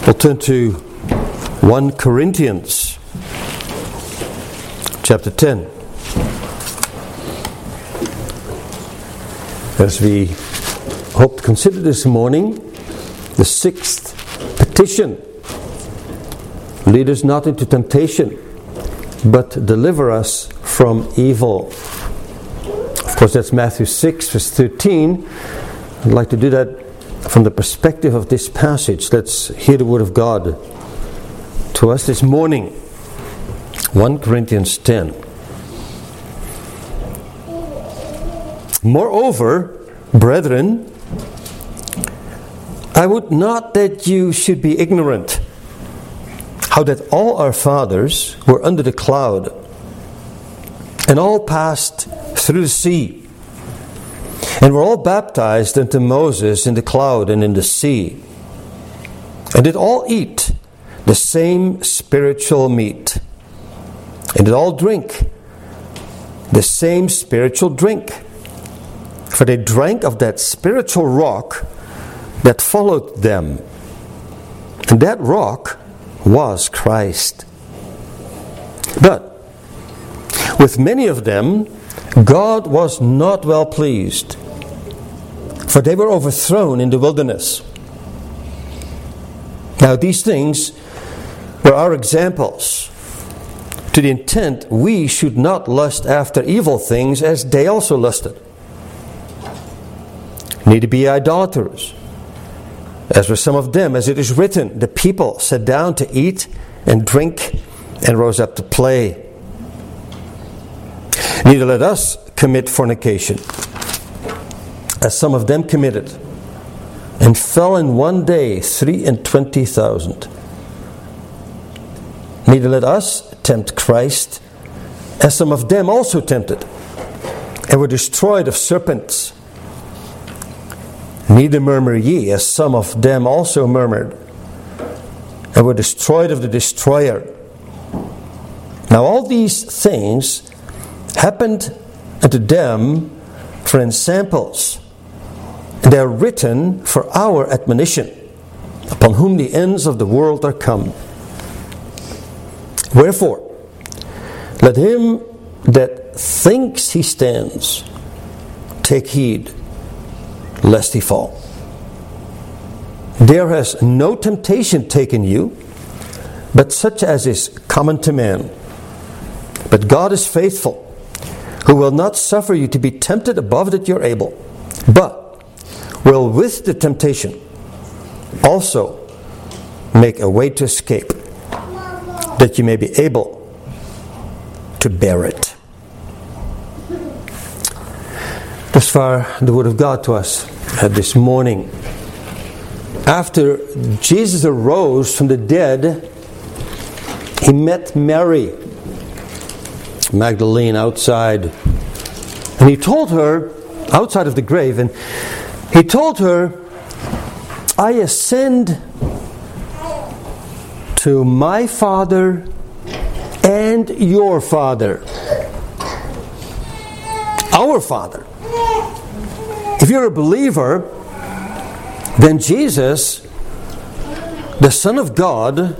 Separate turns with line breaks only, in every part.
We'll turn to 1 Corinthians chapter 10. As we hope to consider this morning, the sixth petition. Lead us not into temptation, but deliver us from evil. Of course, that's Matthew 6, verse 13. I'd like to do that from the perspective of this passage. Let's hear the word of God to us this morning. 1 Corinthians 10. Moreover, brethren, I would not that you should be ignorant, how that all our fathers were under the cloud, and all passed through the sea, and were all baptized unto Moses in the cloud and in the sea, and did all eat the same spiritual meat, and did all drink the same spiritual drink. For they drank of that spiritual rock that followed them, and that rock was Christ. But with many of them God was not well pleased, for they were overthrown in the wilderness. Now these things were our examples, to the intent we should not lust after evil things as they also lusted. Neither be idolaters, as were some of them, as it is written, the people sat down to eat and drink and rose up to play. Neither let us commit fornication, as some of them committed, and fell in one day 23,000. Neither let us tempt Christ, as some of them also tempted, and were destroyed of serpents. Neither murmur ye, as some of them also murmured, and were destroyed of the destroyer. Now all these things happened unto them for ensamples, and they are written for our admonition, upon whom the ends of the world are come. Wherefore, let him that thinks he stands take heed, lest he fall. There has no temptation taken you, but such as is common to man. But God is faithful, who will not suffer you to be tempted above that you're able, but will with the temptation also make a way to escape, that you may be able to bear it. Thus far, the word of God to us this morning. After Jesus arose from the dead, he met Mary Magdalene outside, and he told her, outside of the grave, and he told her, I ascend to my Father and your Father. Our Father. If you're a believer, then Jesus, the Son of God,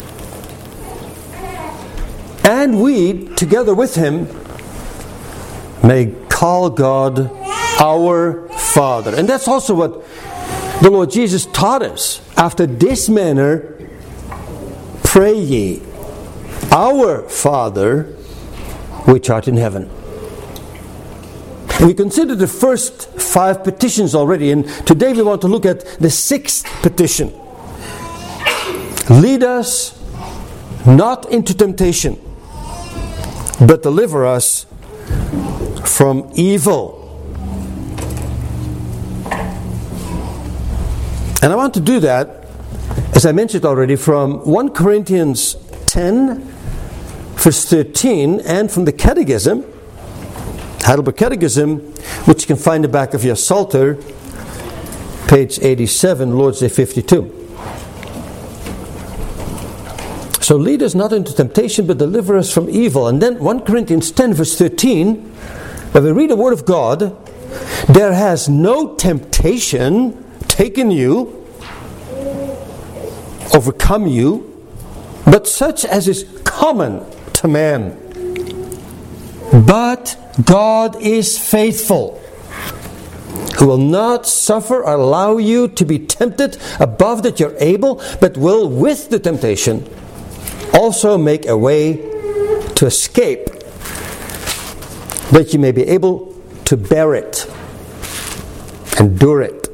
and we, together with him, may call God our Father. And that's also what the Lord Jesus taught us. After this manner, pray ye, our Father, which art in heaven. And we considered the first 5 petitions already, and today we want to look at the 6th petition. Lead us not into temptation, but deliver us from evil. And I want to do that, as I mentioned already, from 1 Corinthians 10, verse 13, and from the Catechism, Heidelberg Catechism, which you can find in the back of your Psalter, page 87, Lord's Day 52. So lead us not into temptation, but deliver us from evil. And then 1 Corinthians 10, verse 13, when we read the Word of God, there has no temptation taken you overcome you, but such as is common to man. But God is faithful, who will not suffer or allow you to be tempted above that you're able, but will with the temptation also make a way to escape, that you may be able to bear it, endure it.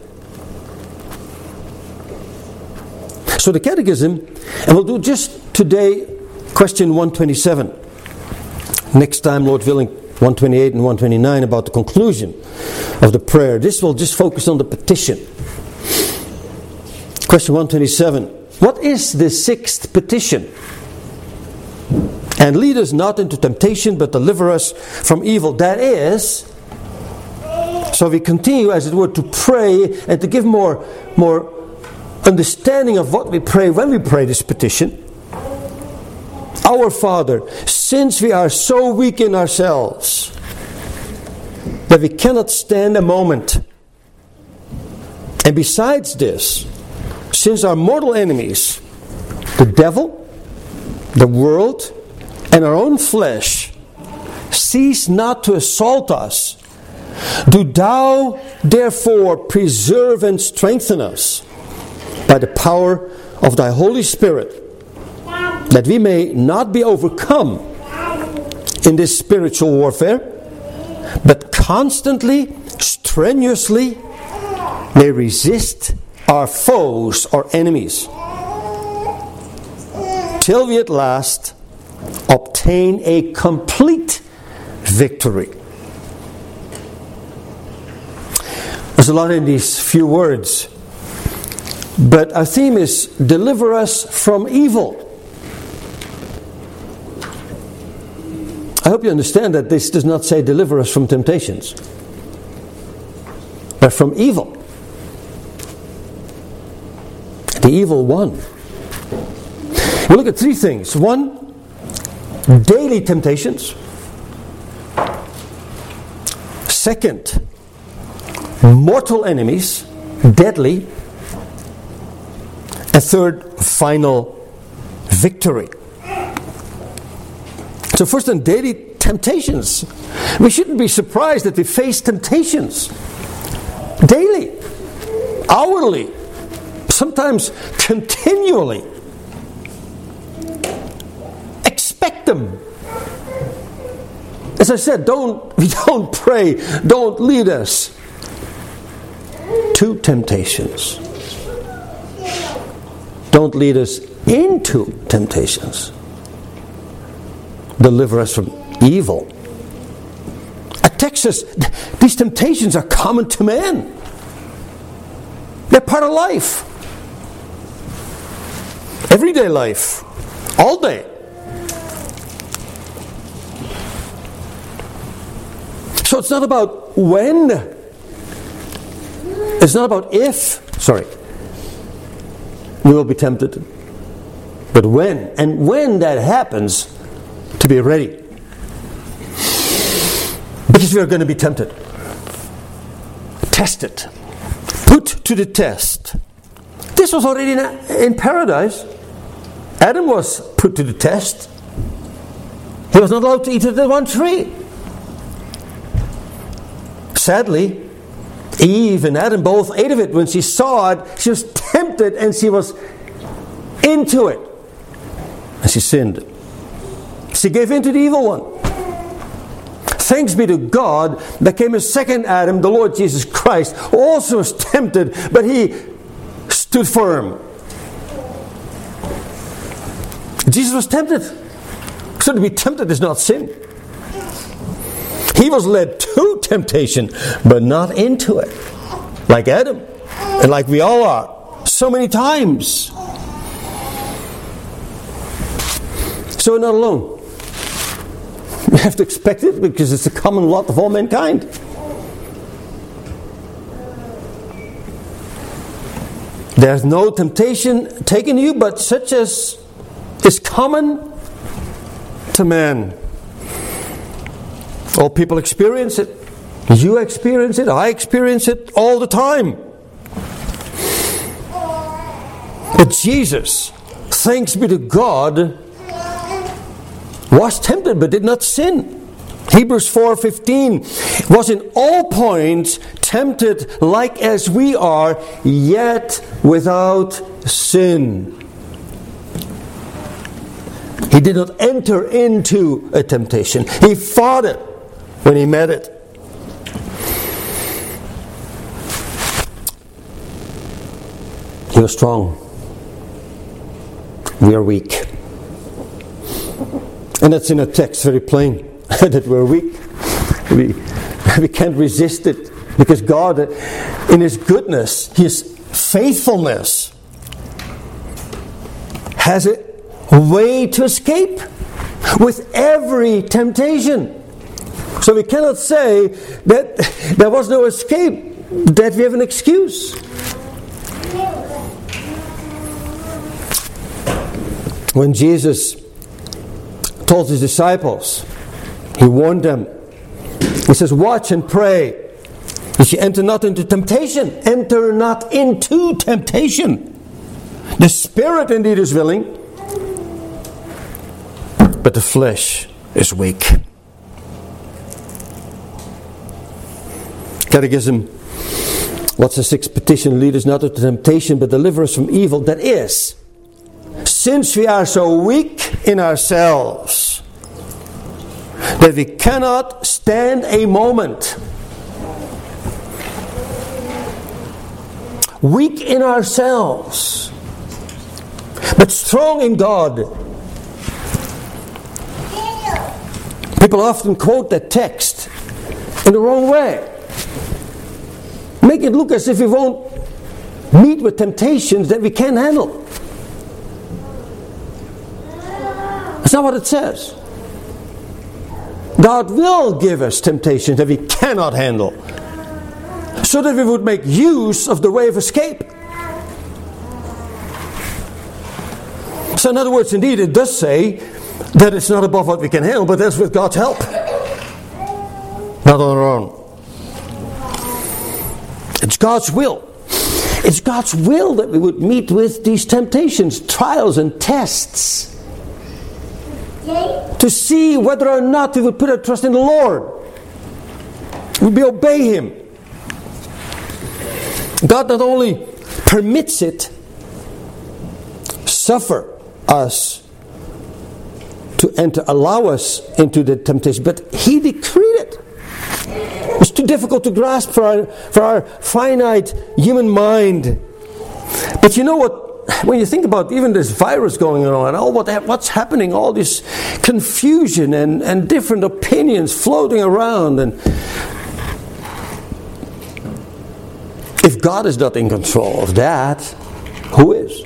So the Catechism, and we'll do just today question 127. Next time, Lord willing, 128 and 129 about the conclusion of the prayer. This will just focus on the petition. Question 127. What is the sixth petition? And lead us not into temptation, but deliver us from evil. That is, so we continue, as it were, to pray and to give more understanding of what we pray when we pray this petition. Our Father, since we are so weak in ourselves that we cannot stand a moment, and besides this, since our mortal enemies, the devil, the world, and our own flesh, cease not to assault us, do Thou therefore preserve and strengthen us by the power of Thy Holy Spirit, that we may not be overcome in this spiritual warfare, but constantly, strenuously may resist our foes or enemies, till we at last obtain a complete victory. There's a lot in these few words, but our theme is deliver us from evil. I hope you understand that this does not say deliver us from temptations, but from evil. The evil one. We look at three things. One, daily temptations. Second, mortal enemies, deadly. And third, final victory. So first on daily temptations. We shouldn't be surprised that we face temptations. Daily. Hourly. Sometimes continually. Expect them. As I said, we don't pray, don't lead us to temptations. Don't lead us into temptations. Deliver us from evil. A text says these temptations are common to man. They're part of life. Everyday life. All day. So it's not about when. It's not about if. We will be tempted. But when. And when that happens, to be ready. Because we are going to be tempted. Tested. Put to the test. This was already in paradise. Adam was put to the test. He was not allowed to eat of the one tree. Sadly, Eve and Adam both ate of it. When she saw it, she was tempted and she was into it. And she sinned. She gave in to the evil one. Thanks be to God, there came a second Adam, the Lord Jesus Christ, who also was tempted, but he stood firm. Jesus was tempted. So to be tempted is not sin. He was led to temptation, but not into it. Like Adam, and like we all are, so many times. So we're not alone. We have to expect it because it's a common lot of all mankind. There's no temptation taken you but such as is common to man. All people experience it. You experience it. I experience it all the time. But Jesus thanks be to God, was tempted but did not sin. Hebrews 4:15 was in all points tempted like as we are, yet without sin. He did not enter into a temptation. He fought it when he met it. He was strong. We are weak. And that's in a text very plain. That we're weak. We can't resist it. Because God, in His goodness, His faithfulness, has a way to escape with every temptation. So we cannot say that there was no escape, that we have an excuse. When Jesus told His disciples, He warned them. He says, watch and pray, that you enter not into temptation. Enter not into temptation. The spirit indeed is willing, but the flesh is weak. Catechism, what's the sixth petition? Lead us not into temptation, but deliver us from evil. That is, since we are so weak in ourselves that we cannot stand a moment, weak in ourselves, but strong in God. People often quote that text in the wrong way. Make it look as if we won't meet with temptations that we can't handle. That's not what it says. God will give us temptations that we cannot handle, so that we would make use of the way of escape. So in other words, indeed, it does say that it's not above what we can handle, but that's with God's help. Not on our own. It's God's will. It's God's will that we would meet with these temptations, trials and tests, to see whether or not we would put our trust in the Lord. Would we obey Him? God not only permits it, suffer us to enter, allow us into the temptation, but He decreed it. It's too difficult to grasp for our finite human mind. But you know what? When you think about even this virus going on, all what's happening, all this confusion and different opinions floating around, and if God is not in control of that, who is?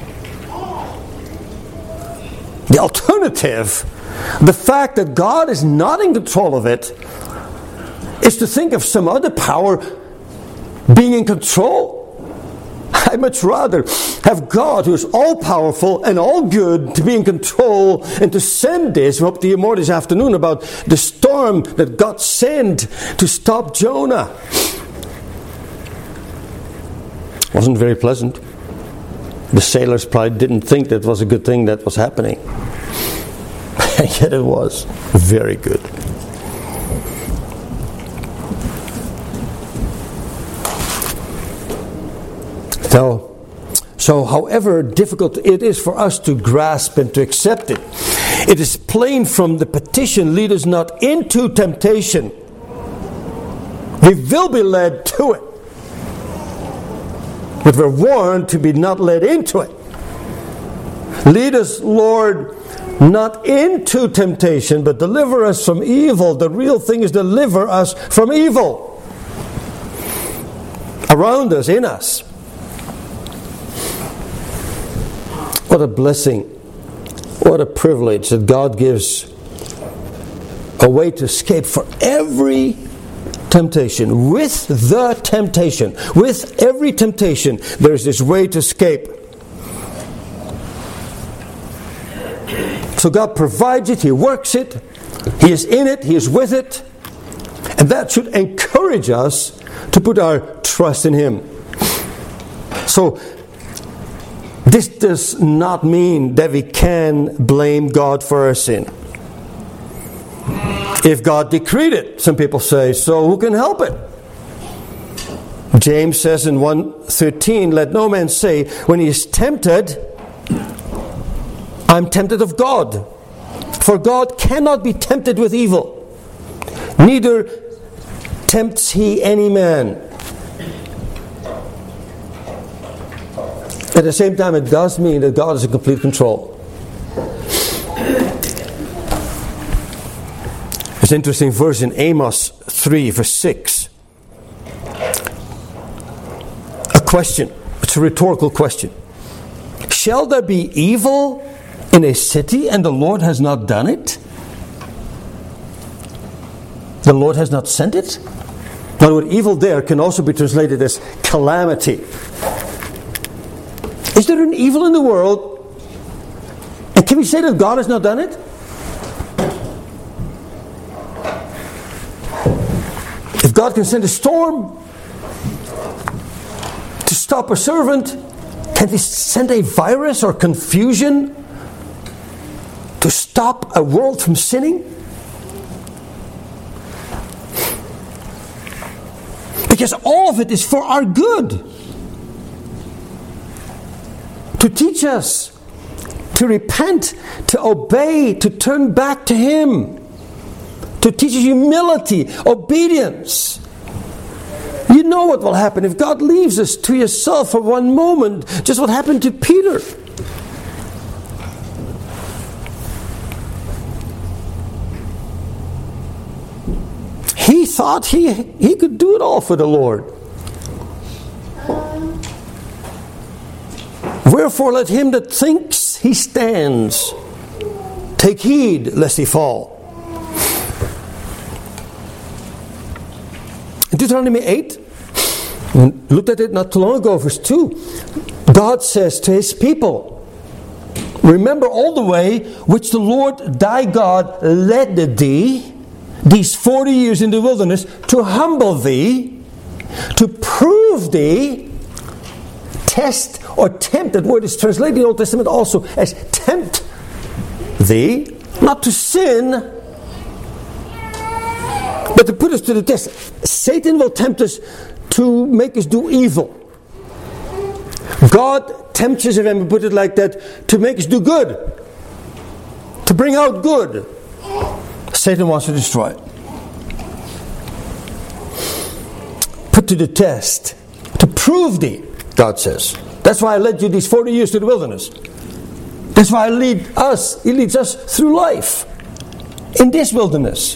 The alternative, the fact that God is not in control of it, is to think of some other power being in control. I'd much rather have God, who is all-powerful and all-good, to be in control and to send this. We hope to hear more this afternoon about the storm that God sent to stop Jonah. Wasn't very pleasant. The sailors probably didn't think that was a good thing that was happening. And yet it was very good. So however difficult it is for us to grasp and to accept it, it is plain from the petition, lead us not into temptation. We will be led to it. But we're warned to be not led into it. Lead us, Lord, not into temptation, but deliver us from evil. The real thing is deliver us from evil. Around us, in us. What a blessing. What a privilege that God gives a way to escape for every temptation. With the temptation, with every temptation, there's this way to escape. So God provides it, He works it, He is in it, He is with it, and that should encourage us to put our trust in Him. So This does not mean that we can blame God for our sin. If God decreed it, some people say, so who can help it? James says in 1:13, let no man say when he is tempted, I'm tempted of God. For God cannot be tempted with evil, neither tempts he any man. At the same time, it does mean that God is in complete control. There's an interesting verse in Amos 3, verse 6. A question. It's a rhetorical question. Shall there be evil in a city and the Lord has not done it? The Lord has not sent it? In other words, evil there can also be translated as calamity. Is there an evil in the world? And can we say that God has not done it? If God can send a storm to stop a servant, can He send a virus or confusion to stop a world from sinning? Because all of it is for our good. To teach us, to repent, to obey, to turn back to Him. To teach us humility, obedience. You know what will happen if God leaves us to yourself for one moment. Just what happened to Peter. He thought he could do it all for the Lord. Wherefore let him that thinks he stands take heed lest he fall. In Deuteronomy 8, we looked at it not too long ago, verse 2. God says to His people, remember all the way which the Lord thy God led thee these 40 years in the wilderness to humble thee, to prove thee, test or tempt. That word is translated in the Old Testament also as tempt thee, not to sin, but to put us to the test. Satan will tempt us to make us do evil. God tempts us, if I may put it like that, to make us do good, to bring out good. Satan wants to destroy it. Put to the test, to prove thee, God says. That's why I led you these 40 years to the wilderness. That's why He leads us through life in this wilderness.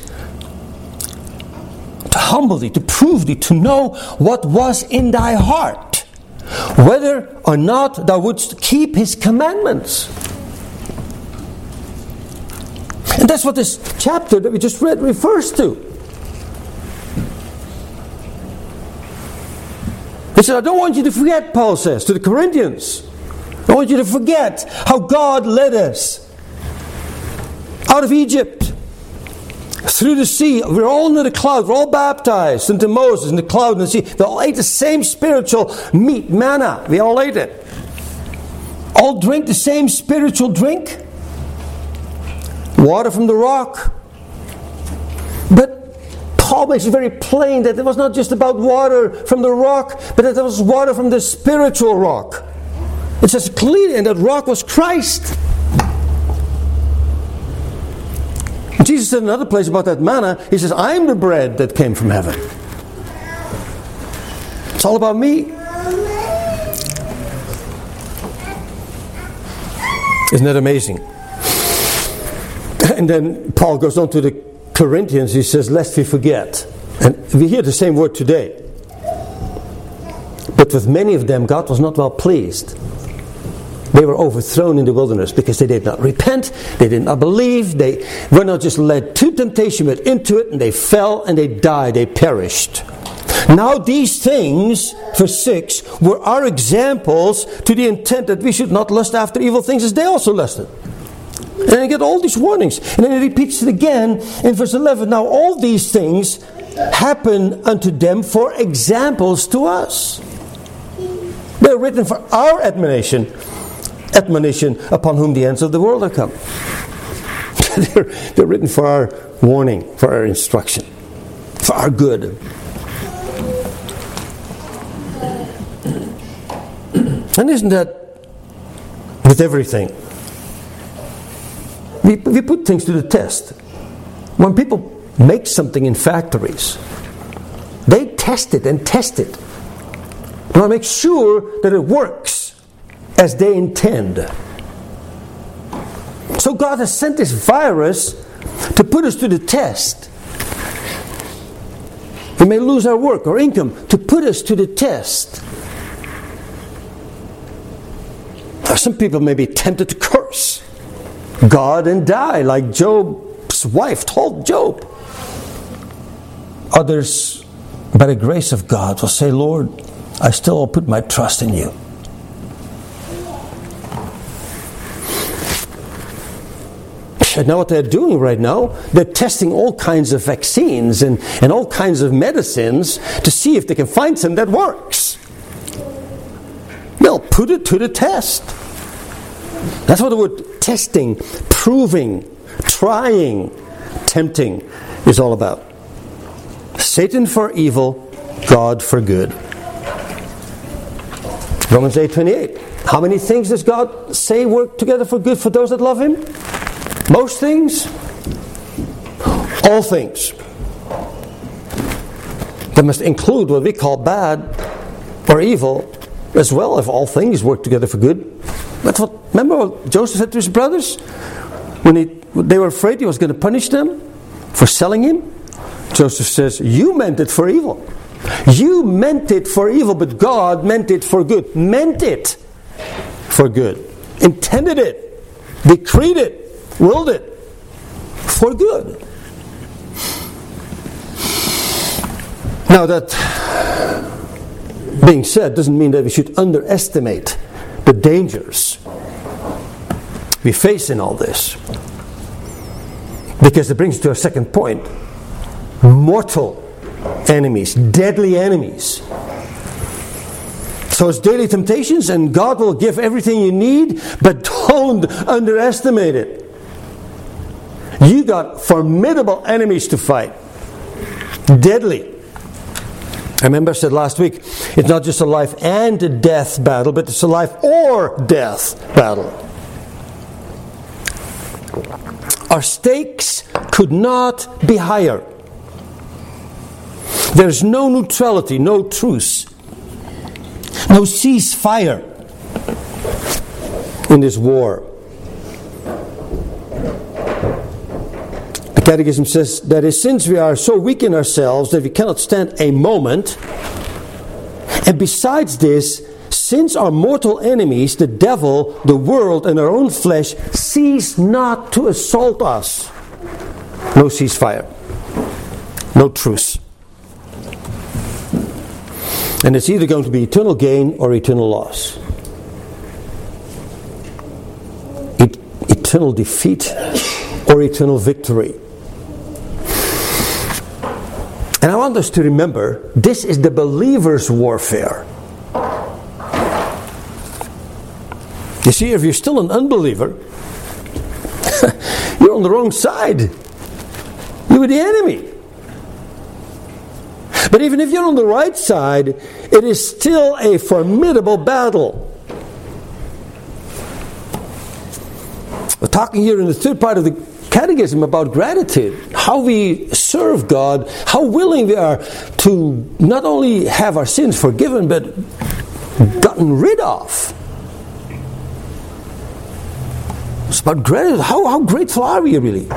To humble thee, to prove thee, to know what was in thy heart, whether or not thou wouldst keep His commandments. And that's what this chapter that we just read refers to. He said, I don't want you to forget, Paul says to the Corinthians. I want you to forget how God led us out of Egypt, through the sea. We're all under the cloud. We're all baptized into Moses in the cloud and the sea. They all ate the same spiritual meat, manna. We all ate it. All drink the same spiritual drink. Water from the rock. But Paul makes it very plain that it was not just about water from the rock, but that it was water from the spiritual rock. It says clearly, and that rock was Christ. Jesus said in another place about that manna, He says, I am the bread that came from heaven. It's all about me. Isn't that amazing? And then Paul goes on to the Corinthians. He says, lest we forget. And we hear the same word today. But with many of them, God was not well pleased. They were overthrown in the wilderness because they did not repent, they did not believe, they were not just led to temptation but into it, and they fell and they died, they perished. Now these things, verse 6, were our examples to the intent that we should not lust after evil things as they also lusted. And then you get all these warnings. And then he repeats it again in verse 11. Now all these things happen unto them for examples to us. They're written for our admonition, admonition, upon whom the ends of the world are come. They're written for our warning, for our instruction, for our good. And isn't that with everything? We put things to the test. When people make something in factories, they test it and test it. They want to make sure that it works as they intend. So God has sent this virus to put us to the test. We may lose our work or income, to put us to the test. Some people may be tempted to curse God and die, like Job's wife told Job. Others, by the grace of God, will say, Lord, I still will put my trust in you. And now what they're doing right now, they're testing all kinds of vaccines and all kinds of medicines to see if they can find some that works. They'll put it to the test. That's what the word testing, proving, trying, tempting is all about. Satan for evil, God for good. Romans 8:28. How many things does God say work together for good for those that love Him? Most things? All things. That must include what we call bad or evil as well, if all things work together for good. That's what, remember what Joseph said to his brothers? When they were afraid he was going to punish them for selling him? Joseph says, you meant it for evil. You meant it for evil, but God meant it for good. Meant it for good. Intended it. Decreed it. Willed it. For good. Now that being said doesn't mean that we should underestimate the dangers we face in all this. Because it brings us to our second point. Mortal enemies, deadly enemies. So it's daily temptations, and God will give everything you need, but don't underestimate it. You got formidable enemies to fight. Deadly. I remember I said last week, it's not just a life and a death battle, but it's a life or death battle. Our stakes could not be higher. There's no neutrality, no truce, no ceasefire in this war. The Catechism says that is, since we are so weak in ourselves that we cannot stand a moment, and besides this, since our mortal enemies, the devil, the world, and our own flesh, cease not to assault us. No ceasefire. No truce. And it's either going to be eternal gain or eternal loss. Eternal defeat or eternal victory. And I want us to remember, this is the believer's warfare. You see, if you're still an unbeliever, you're on the wrong side. You're with the enemy. But even if you're on the right side, it is still a formidable battle. We're talking here in the third part of the Catechism about gratitude. How we serve God, how willing we are to not only have our sins forgiven, but gotten rid of. It's about gratitude. How grateful are we really?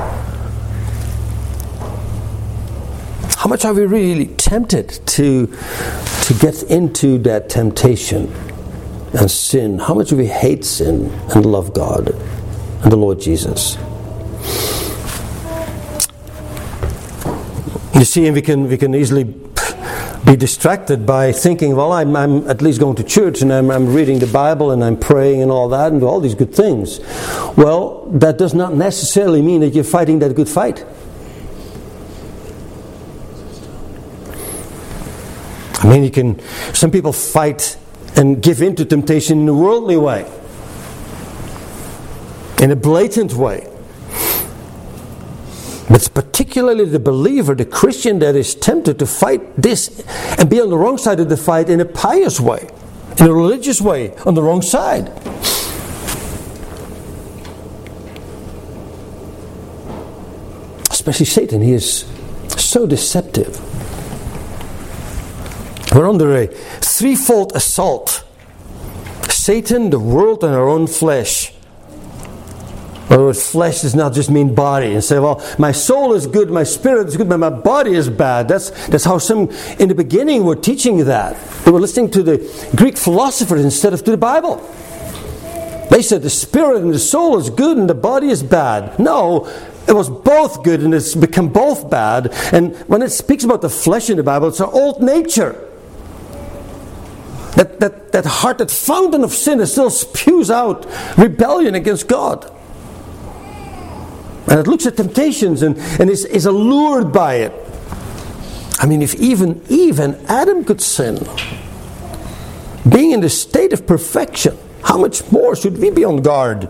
How much are we really tempted to get into that temptation and sin? How much do we hate sin and love God and the Lord Jesus? You see, and we can easily be distracted by thinking, well, I'm at least going to church and I'm reading the Bible and I'm praying and all that and all these good things. Well, that does not necessarily mean that you're fighting that good fight. I mean, some people fight and give in to temptation in a worldly way. in a blatant way. But it's particularly the believer, the Christian, that is tempted to fight this and be on the wrong side of the fight in a pious way, in a religious way, on the wrong side. Especially Satan, he is so deceptive. We're under a threefold assault. Satan, the world, and our own flesh. In other words, flesh does not just mean body. And say, well, my soul is good, my spirit is good, but my body is bad. That's how some in the beginning were teaching that. They were listening to the Greek philosophers instead of to the Bible. They said the spirit and the soul is good and the body is bad. No, it was both good and it's become both bad. And when it speaks about the flesh in the Bible, it's our old nature. That heart, that fountain of sin, that still spews out rebellion against God. And it looks at temptations and is allured by it. I mean, if even Eve and Adam could sin, being in the state of perfection, how much more should we be on guard?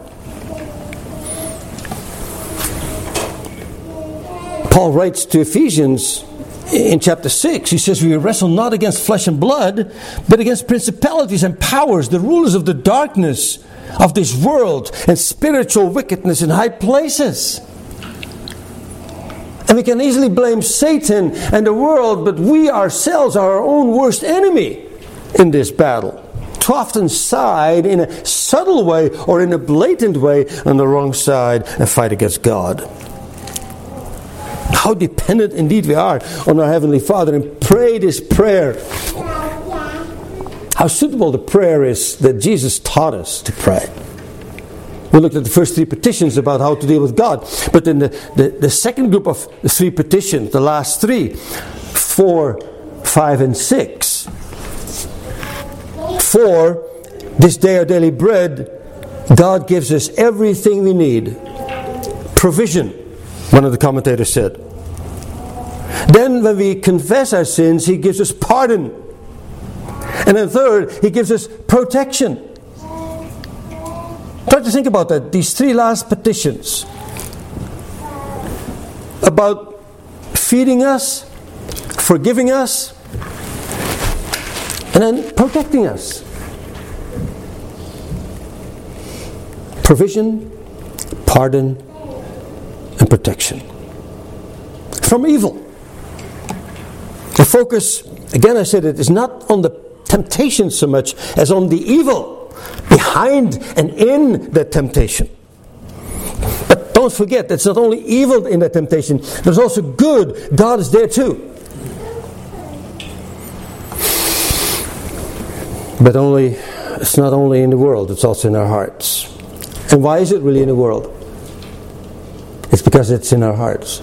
Paul writes to Ephesians in chapter 6, he says, we wrestle not against flesh and blood, but against principalities and powers, the rulers of the darkness of this world, and spiritual wickedness in high places. And we can easily blame Satan and the world, but we ourselves are our own worst enemy in this battle. Too often side in a subtle way or in a blatant way on the wrong side and fight against God. How dependent indeed we are on our Heavenly Father, and pray this prayer. How suitable the prayer is that Jesus taught us to pray. We looked at the first three petitions about how to deal with God. But in the second group of the three petitions, the last three, 4, 5, and 6. For this day our daily bread, God gives us everything we need. Provision, one of the commentators said. Then when we confess our sins, He gives us pardon. And then third, He gives us protection. Try to think about that, these three last petitions. About feeding us, forgiving us, and then protecting us. Provision, pardon, and protection. From evil. The focus, again I said, it is not on the temptation so much as on the evil behind and in that temptation. But don't forget, that's not only evil in that temptation, there's also good. God is there too. But it's not only in the world, it's also in our hearts. And why is it really in the world? It's because it's in our hearts.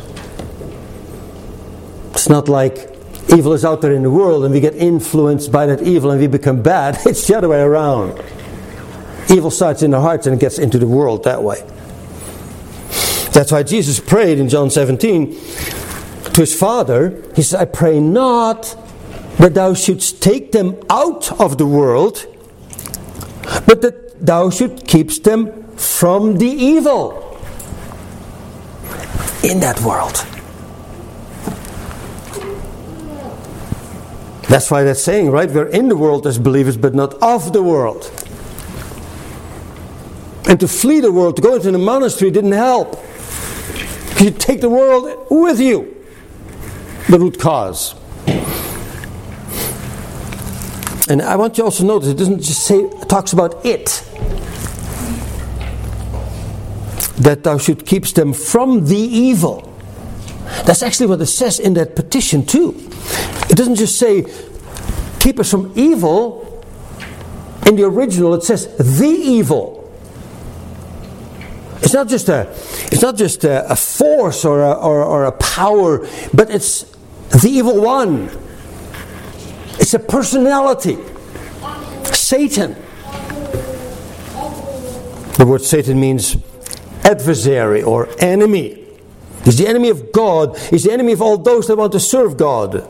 It's not like evil is out there in the world and we get influenced by that evil and we become bad. It's the other way around. Evil starts in our hearts and it gets into the world that way. That's why Jesus prayed in John 17 to His Father. He said, I pray not that Thou shouldst take them out of the world, but that Thou should keep them from the evil in that world. That's why that's saying, right? We're in the world as believers, but not of the world. And to flee the world, to go into the monastery didn't help. You take the world with you. The root cause. And I want you also to notice, it doesn't just say, it talks about it. That thou should keep them from the evil. That's actually what it says in that petition too. It doesn't just say, keep us from evil. In the original it says, the evil. It's not just a force or a power, but it's the evil one. It's a personality. Satan. The word Satan means adversary or enemy. He's the enemy of God. He's the enemy of all those that want to serve God.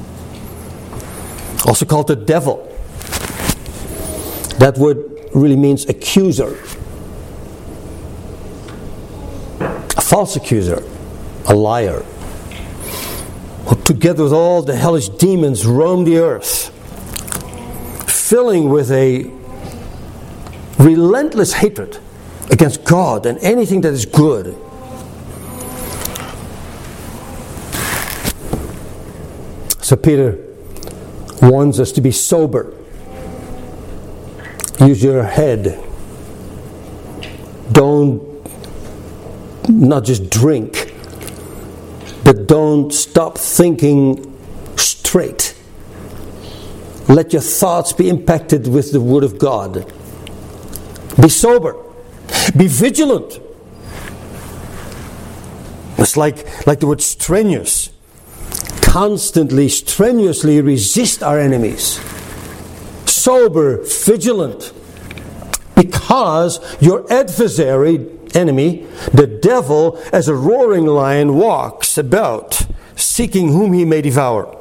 Also called the devil. That word really means accuser. false accuser, a liar, who together with all the hellish demons roam the earth, filling with a relentless hatred against God and anything that is good. So Peter warns us to be sober. Use your head. Don't not just drink, but don't stop thinking straight. Let your thoughts be impacted with the Word of God. Be sober. Be vigilant. It's like the word strenuous. Constantly, strenuously resist our enemies. Sober, vigilant. Because your adversary, enemy, the devil, as a roaring lion, walks about, seeking whom he may devour.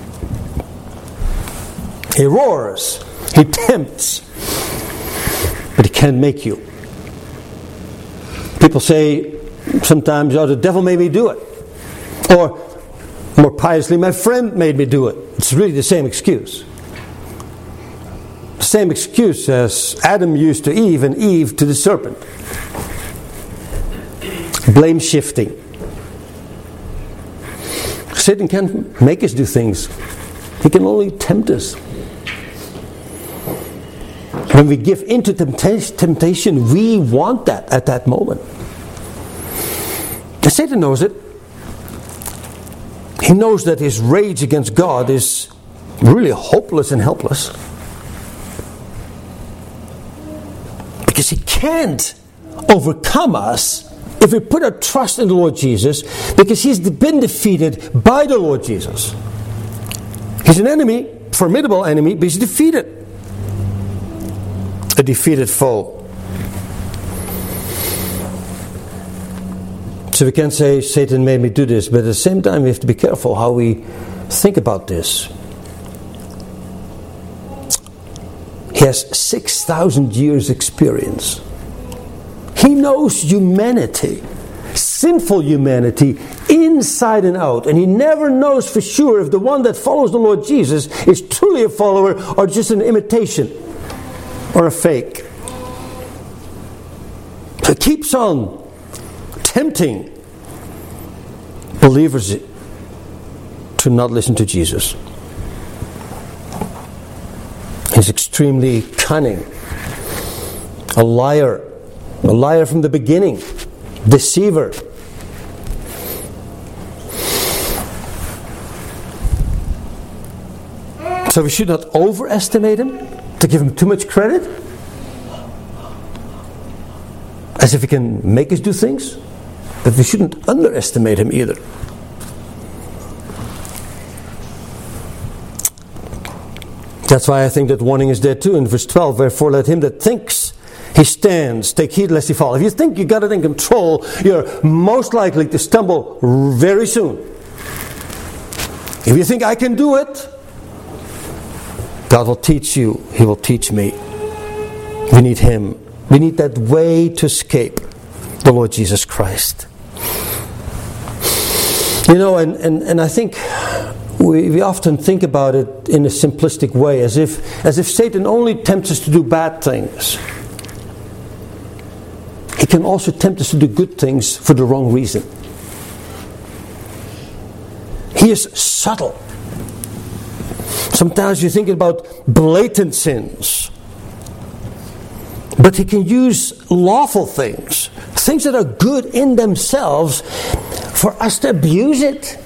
He roars, he tempts, but he can't make you. People say sometimes, oh, the devil made me do it. Or, more piously, my friend made me do it. It's really the same excuse. Same excuse as Adam used to Eve and Eve to the serpent. Blame shifting. Satan can't make us do things. He can only tempt us. When we give in to temptation, we want that at that moment. And Satan knows it. He knows that his rage against God is really hopeless and helpless. Because he can't overcome us if we put our trust in the Lord Jesus, because he's been defeated by the Lord Jesus. He's an enemy, formidable enemy, but he's defeated. A defeated foe. So we can say Satan made me do this, but at the same time we have to be careful how we think about this. He has 6,000 years experience. He knows humanity, sinful humanity, inside and out. And he never knows for sure if the one that follows the Lord Jesus is truly a follower or just an imitation or a fake. So he keeps on tempting believers to not listen to Jesus. He's extremely cunning. A liar from the beginning. Deceiver. So we should not overestimate him, to give him too much credit. As if he can make us do things. But we shouldn't underestimate him either. That's why I think that warning is there too in verse 12. Wherefore let him that thinks he stands take heed lest he fall. If you think you got it in control, you're most likely to stumble very soon. If you think I can do it, God will teach you. He will teach me. We need him. We need that way to escape, the Lord Jesus Christ. You know, and I think we often think about it in a simplistic way, as if Satan only tempts us to do bad things. He can also tempt us to do good things for the wrong reason. He is subtle. Sometimes you think about blatant sins. But he can use lawful things, things that are good in themselves, for us to abuse it.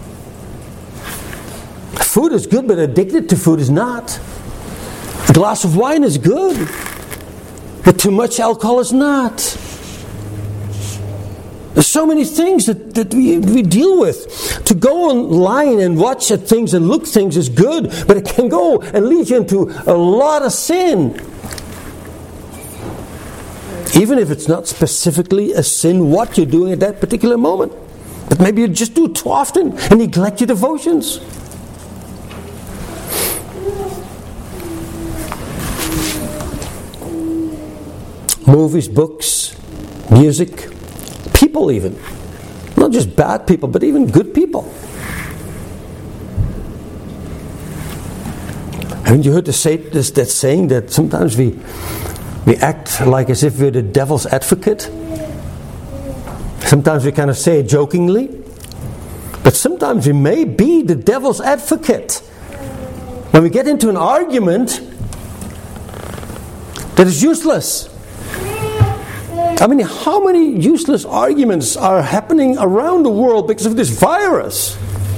Food is good, but addicted to food is not. A glass of wine is good, but too much alcohol is not. There's so many things that we deal with. To go online and watch at things and look things is good, but it can go and lead you into a lot of sin. Even if it's not specifically a sin what you're doing at that particular moment. But maybe you just do it too often and neglect your devotions. Movies, books, music, people even. Not just bad people, but even good people. Haven't you heard that saying that sometimes we act like as if we're the devil's advocate? Sometimes we kind of say it jokingly. But sometimes we may be the devil's advocate. When we get into an argument that is useless. I mean, how many useless arguments are happening around the world because of this virus?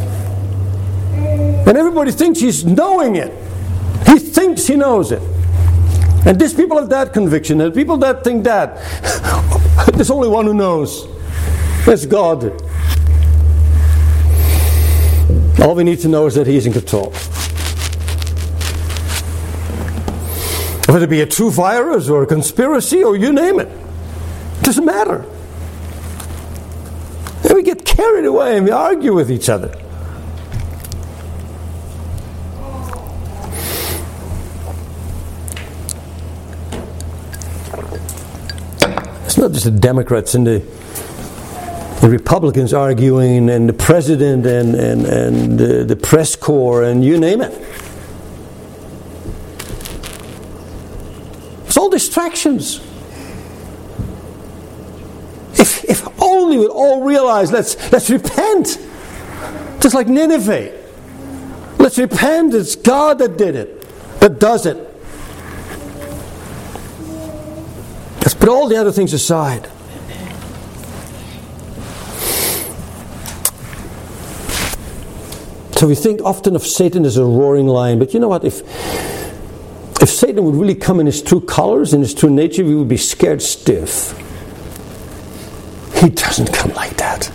And everybody thinks he's knowing it. He thinks he knows it. And these people have that conviction, and people that think that. There's only one who knows. That's God. All we need to know is that He is in control. Whether it be a true virus or a conspiracy or you name it. It doesn't matter. And we get carried away and we argue with each other. It's not just the Democrats and the Republicans arguing, and the president and the press corps, and you name it. It's all distractions. If only we'd all realize, let's repent. Just like Nineveh. Let's repent. It's God that did it, that does it. Let's put all the other things aside. So we think often of Satan as a roaring lion, but you know what? If Satan would really come in his true colors, in his true nature, we would be scared stiff. He doesn't come like that.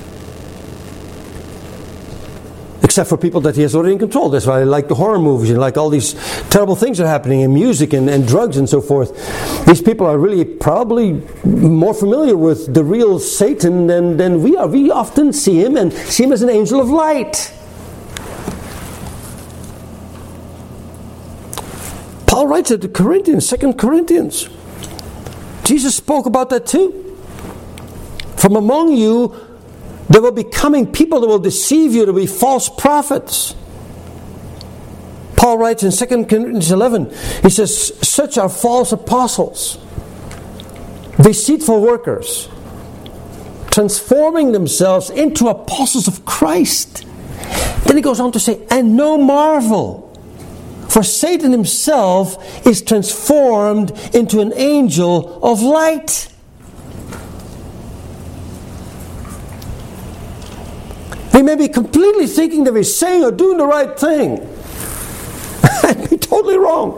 Except for people that he has already in control. That's why I like the horror movies and like all these terrible things that are happening in music and drugs and so forth. These people are really probably more familiar with the real Satan than we are. We often see him as an angel of light. Paul writes at the Corinthians, 2 Corinthians. Jesus spoke about that too. From among you, there will be coming people that will deceive you. There will be false prophets. Paul writes in 2 Corinthians 11, he says, such are false apostles, deceitful workers, transforming themselves into apostles of Christ. Then he goes on to say, and no marvel. For Satan himself is transformed into an angel of light. We may be completely thinking that we're saying or doing the right thing. And be totally wrong.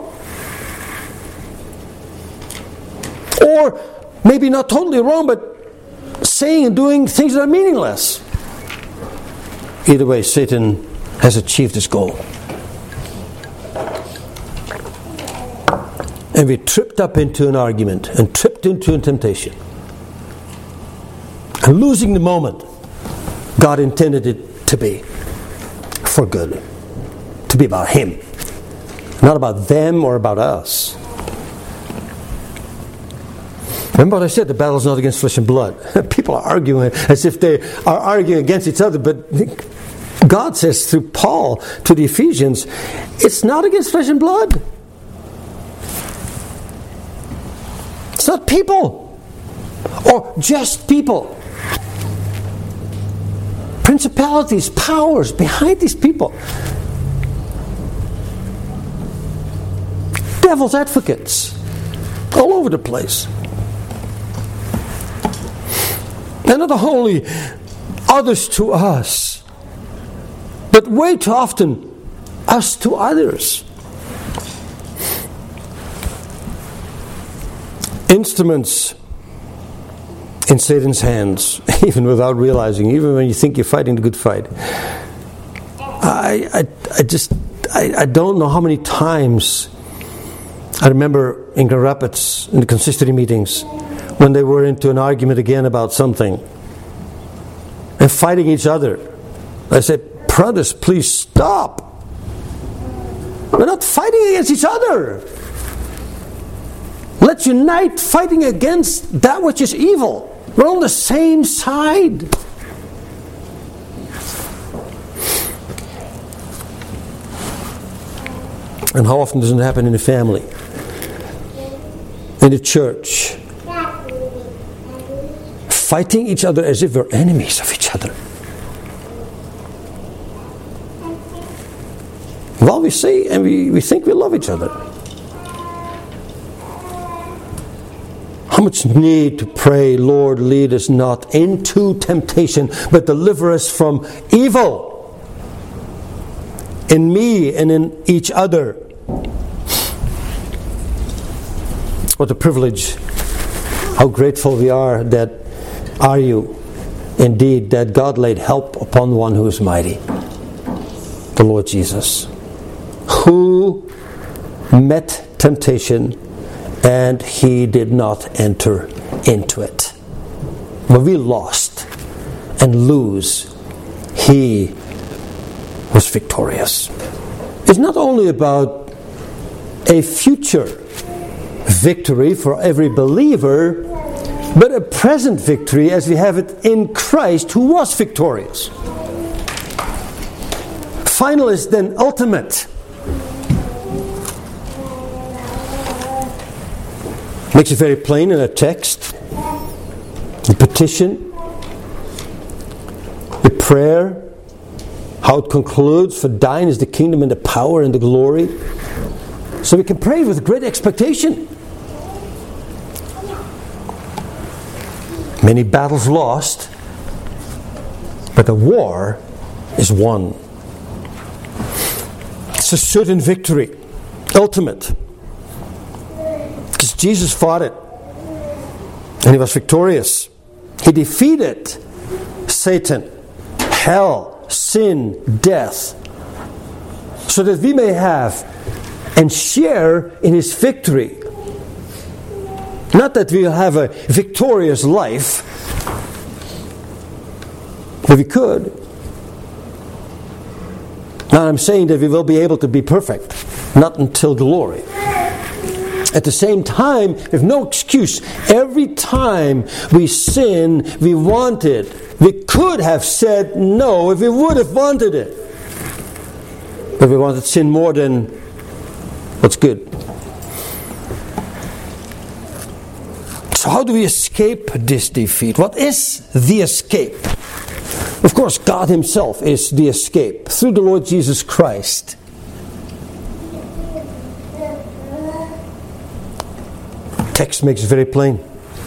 Or maybe not totally wrong, but saying and doing things that are meaningless. Either way, Satan has achieved his goal. And we tripped up into an argument and tripped into a temptation. And losing the moment God intended it to be for good. To be about Him. Not about them or about us. Remember what I said, the battle is not against flesh and blood. People are arguing as if they are arguing against each other, but God says through Paul to the Ephesians, it's not against flesh and blood. It's not people. Or just people. Principalities, powers behind these people. Devil's advocates. All over the place. And not only others to us, but way too often us to others. Instruments in Satan's hands, even without realizing, even when you think you're fighting the good fight. I don't know how many times I remember in Grand Rapids in the consistory meetings when they were into an argument again about something and fighting each other. I said, brothers, please stop. We're not fighting against each other. Let's unite fighting against that which is evil. We're on the same side. And how often does it happen in the family? In the church? Fighting each other as if we're enemies of each other. Well, we say and we think we love each other. How much need to pray, Lord, lead us not into temptation, but deliver us from evil. In me and in each other. What a privilege. How grateful we are are you indeed that God laid help upon one who is mighty, the Lord Jesus, who met temptation and he did not enter into it. When we lost and lose, he was victorious. It's not only about a future victory for every believer, but a present victory as we have it in Christ, who was victorious. Final is then ultimate. Makes it very plain in a text. The petition, the prayer, how it concludes, for thine is the kingdom and the power and the glory. So we can pray with great expectation. Many battles lost, but the war is won. It's a certain victory, ultimate. Because Jesus fought it, and he was victorious. He defeated Satan, hell, sin, death, so that we may have and share in his victory. Not that we'll have a victorious life, but we could. Now I'm saying that we will be able to be perfect, not until glory. At the same time, we have no excuse. Every time we sin, we want it. We could have said no if we would have wanted it. But we wanted sin more than what's good. So how do we escape this defeat? What is the escape? Of course, God himself is the escape through the Lord Jesus Christ. Text makes it very plain.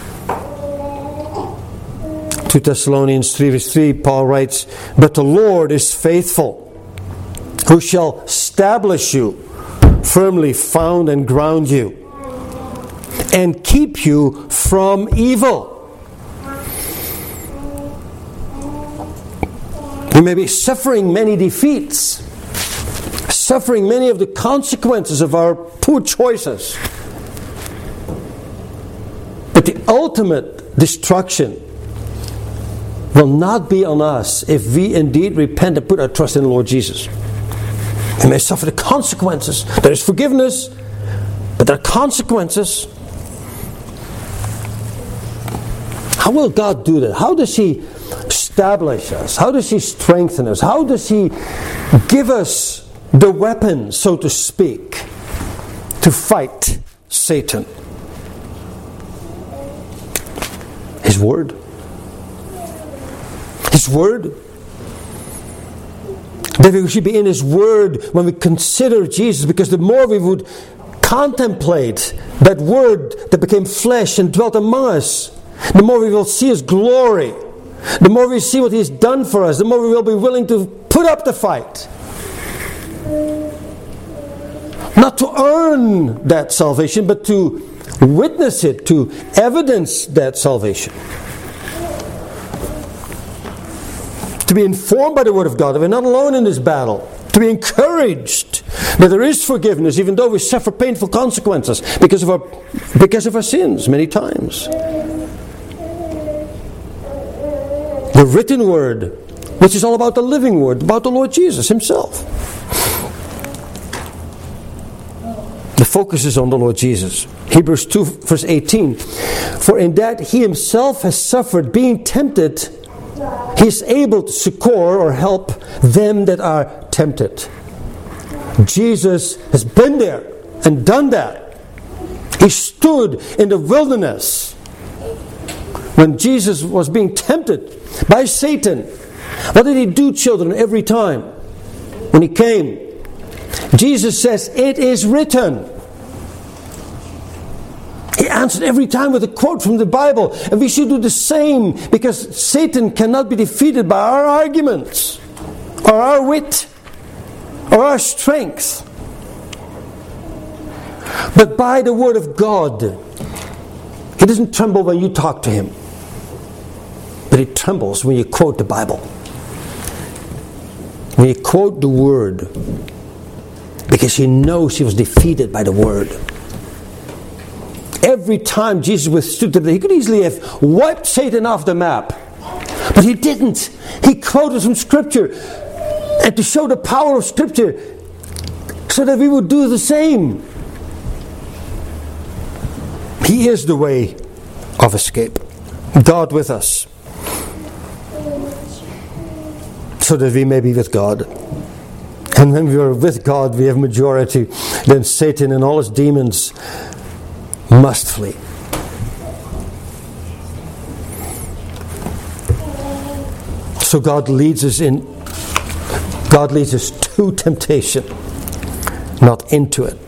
2 Thessalonians 3 verse 3, Paul writes, but the Lord is faithful, who shall establish you, firmly found and ground you, and keep you from evil. We may be suffering many defeats, suffering many of the consequences of our poor choices. But the ultimate destruction will not be on us if we indeed repent and put our trust in the Lord Jesus. We may suffer the consequences. There is forgiveness, but there are consequences. How will God do that? How does He establish us? How does He strengthen us? How does He give us the weapon, so to speak, to fight Satan? His Word. His Word. That we should be in His Word when we consider Jesus, because the more we would contemplate that Word that became flesh and dwelt among us, the more we will see His glory. The more we see what He has done for us, the more we will be willing to put up the fight. Not to earn that salvation, but to witness it, to evidence that salvation. To be informed by the Word of God that we're not alone in this battle. To be encouraged that there is forgiveness, even though we suffer painful consequences because of our sins many times. The written Word, which is all about the living Word, about the Lord Jesus Himself. The focus is on the Lord Jesus. Hebrews 2 verse 18. For in that He Himself has suffered, being tempted, He is able to succor or help them that are tempted. Jesus has been there and done that. He stood in the wilderness when Jesus was being tempted by Satan. What did he do, children, every time when he came? Jesus says, "It is written." He answered every time with a quote from the Bible. And we should do the same, because Satan cannot be defeated by our arguments, or our wit, or our strength, but by the Word of God. He doesn't tremble when you talk to him, but he trembles when you quote the Bible. When you quote the Word, because he knows he was defeated by the Word. Every time Jesus withstood temptation, he could easily have wiped Satan off the map. But he didn't. He quoted from Scripture, and to show the power of Scripture, so that we would do the same. He is the way of escape. God with us, so that we may be with God. And when we are with God, we have majority. Then Satan and all his demons must flee. So God leads us to temptation, not into it.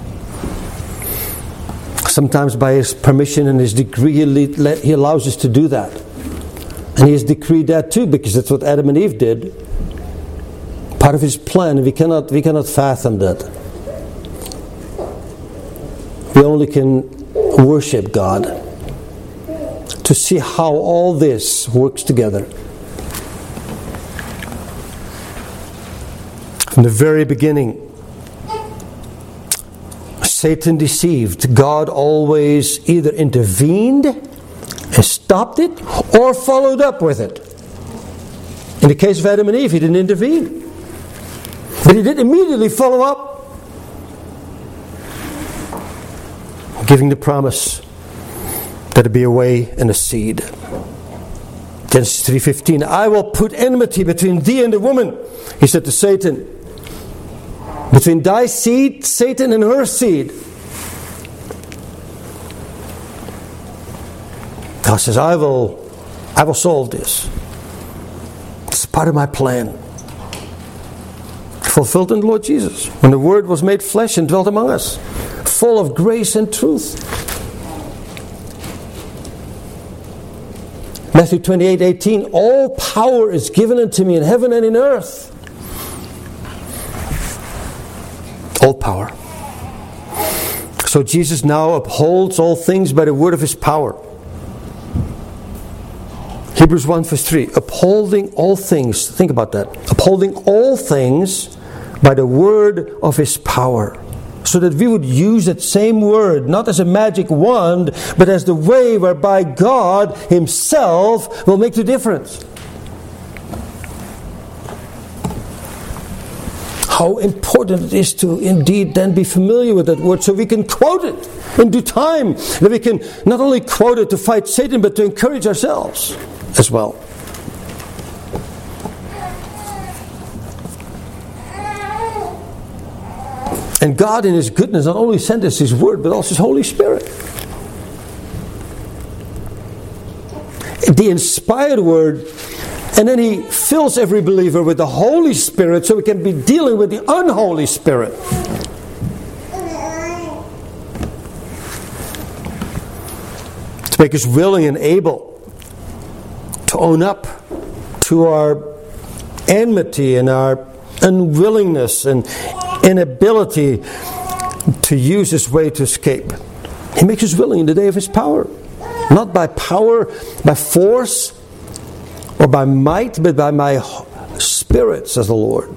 Sometimes by His permission and His decree, He allows us to do that. And He has decreed that too, because that's what Adam and Eve did. Part of His plan, we cannot fathom that. We only can worship God to see how all this works together. From the very beginning, Satan deceived. God always either intervened and stopped it, or followed up with it. In the case of Adam and Eve, He didn't intervene, but He did immediately follow up, giving the promise that there be a way and a seed. Genesis 3:15, "I will put enmity between thee and the woman," He said to Satan, "between thy seed, Satan, and her seed." God says, I will solve this. It's part of my plan. Fulfilled in the Lord Jesus, when the Word was made flesh and dwelt among us, full of grace and truth. Matthew 28:18, "All power is given unto me in heaven and in earth." All power. So Jesus now upholds all things by the word of His power. Hebrews 1:3, upholding all things. Think about that. Upholding all things by the word of His power. So that we would use that same word, not as a magic wand, but as the way whereby God Himself will make the difference. How important it is to indeed then be familiar with that word, so we can quote it in due time. That we can not only quote it to fight Satan, but to encourage ourselves as well. And God in His goodness not only sent us His Word, but also His Holy Spirit. The inspired Word, and then He fills every believer with the Holy Spirit, so we can be dealing with the unholy spirit. To make us willing and able to own up to our enmity and our unwillingness and inability to use His way to escape. He makes us willing in the day of His power. Not by power, by force, or by might, but by my Spirit, says the Lord.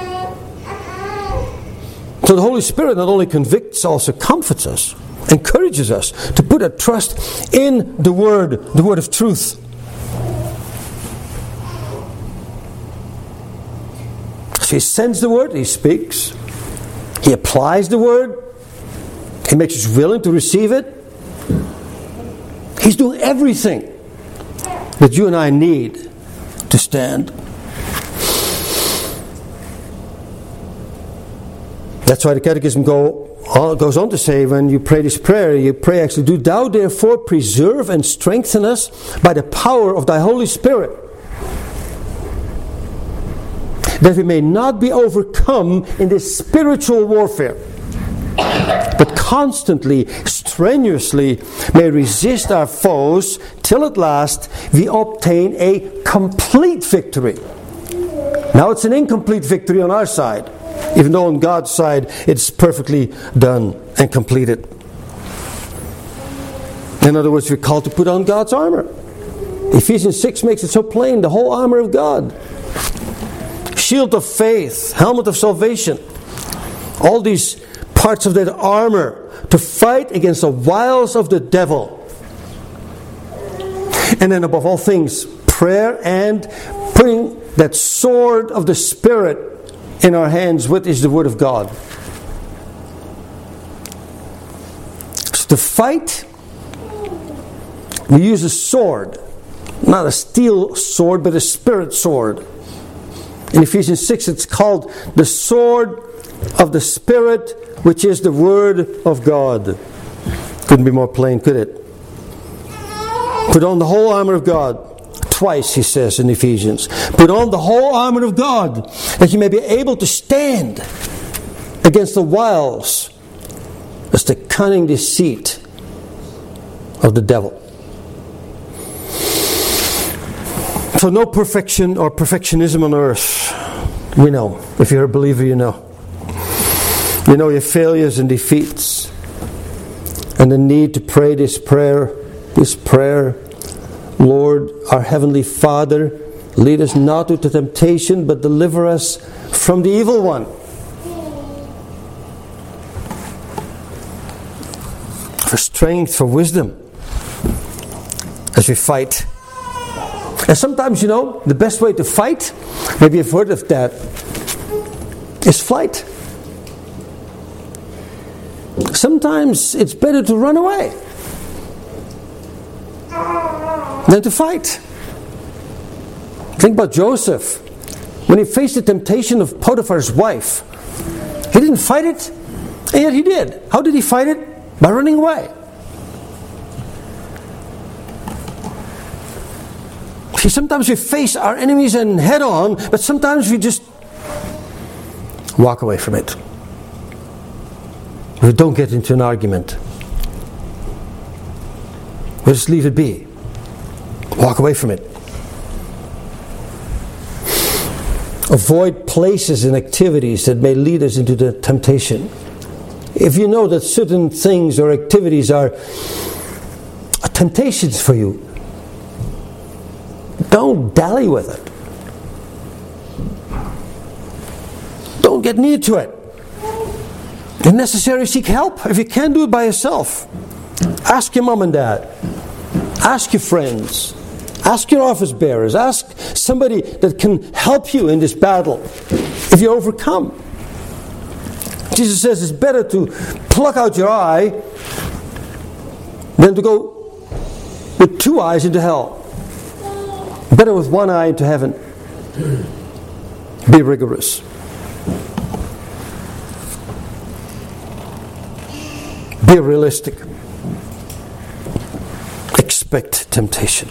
So the Holy Spirit not only convicts, also comforts us, encourages us to put our trust in the Word of truth. So He sends the Word, He speaks, He applies the Word, He makes us willing to receive it. He's doing everything that you and I need to stand. That's why the Catechism goes on to say, when you pray this prayer, you pray actually, do thou therefore preserve and strengthen us by the power of thy Holy Spirit, that we may not be overcome in this spiritual warfare, but constantly, strenuously may resist our foes, till at last we obtain a complete victory. Now it's an incomplete victory on our side, even though on God's side it's perfectly done and completed. In other words, we're called to put on God's armor. Ephesians 6 makes it so plain, the whole armor of God. Shield of faith, helmet of salvation. All these parts of that armor to fight against the wiles of the devil. And then above all things, prayer and putting that sword of the Spirit in our hands, which is the Word of God. So to fight, we use a sword. Not a steel sword, but a spirit sword. In Ephesians 6 it's called the sword of the Spirit, which is the Word of God. Couldn't be more plain, could it? Put on the whole armor of God. Twice he says in Ephesians. Put on the whole armor of God, that you may be able to stand against the wiles, as the cunning deceit of the devil. So no perfection or perfectionism on earth. We know. If you're a believer, you know. You know your failures and defeats, and the need to pray this prayer, Lord, our Heavenly Father, lead us not into temptation, but deliver us from the evil one. For strength, for wisdom, as we fight. And sometimes, the best way to fight, maybe you've heard of that, is flight. Sometimes it's better to run away than to fight. Think about Joseph. When he faced the temptation of Potiphar's wife, he didn't fight it, and yet he did. How did he fight it? By running away. See, sometimes we face our enemies and head on, but sometimes we just walk away from it. We don't get into an argument. We just leave it be. Walk away from it. Avoid places and activities that may lead us into the temptation. If you know that certain things or activities are temptations for you, don't dally with it. Don't get near to it. If necessary, seek help. If you can't do it by yourself, ask your mom and dad. Ask your friends. Ask your office bearers. Ask somebody that can help you in this battle if you overcome. Jesus says it's better to pluck out your eye than to go with 2 eyes into hell. Better with 1 eye into heaven. Be rigorous. Be realistic. Expect temptation.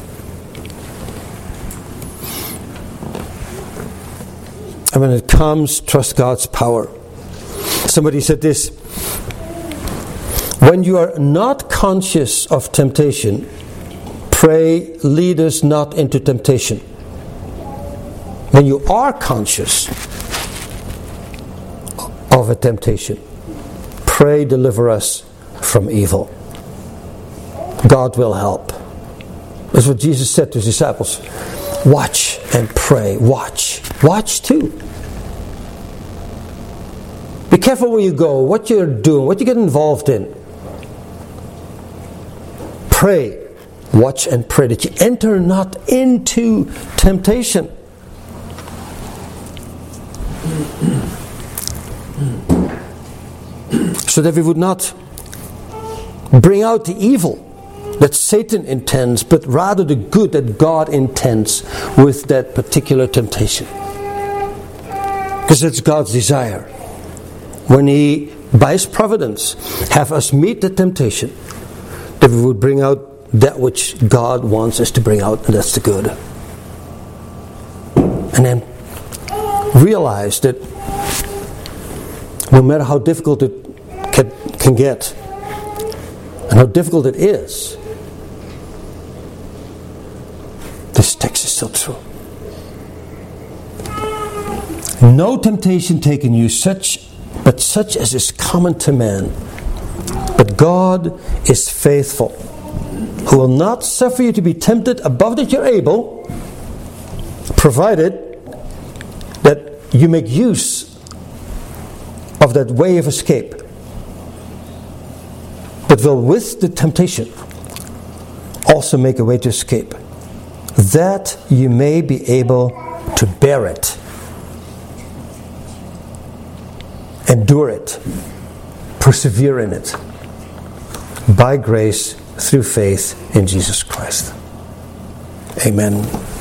And when it comes, trust God's power. Somebody said this: when you are not conscious of temptation, pray, lead us not into temptation. When you are conscious of a temptation, pray, deliver us from evil. God will help. That's what Jesus said to his disciples. Watch and pray. Watch. Watch too. Be careful where you go, what you're doing, what you get involved in. Pray. Watch and pray that you enter not into temptation. So that we would not bring out the evil that Satan intends, but rather the good that God intends with that particular temptation. Because it's God's desire. when He, by His providence, have us meet the temptation, that we would bring out that which God wants us to bring out, and that's the good. And then realize that no matter how difficult it can get, and how difficult it is, this text is still true. No temptation taken you, but such as is common to man. But God is faithful, who will not suffer you to be tempted above that you're able, provided that you make use of that way of escape, but will with the temptation also make a way to escape, that you may be able to bear it, endure it, persevere in it, by grace through faith in Jesus Christ. Amen.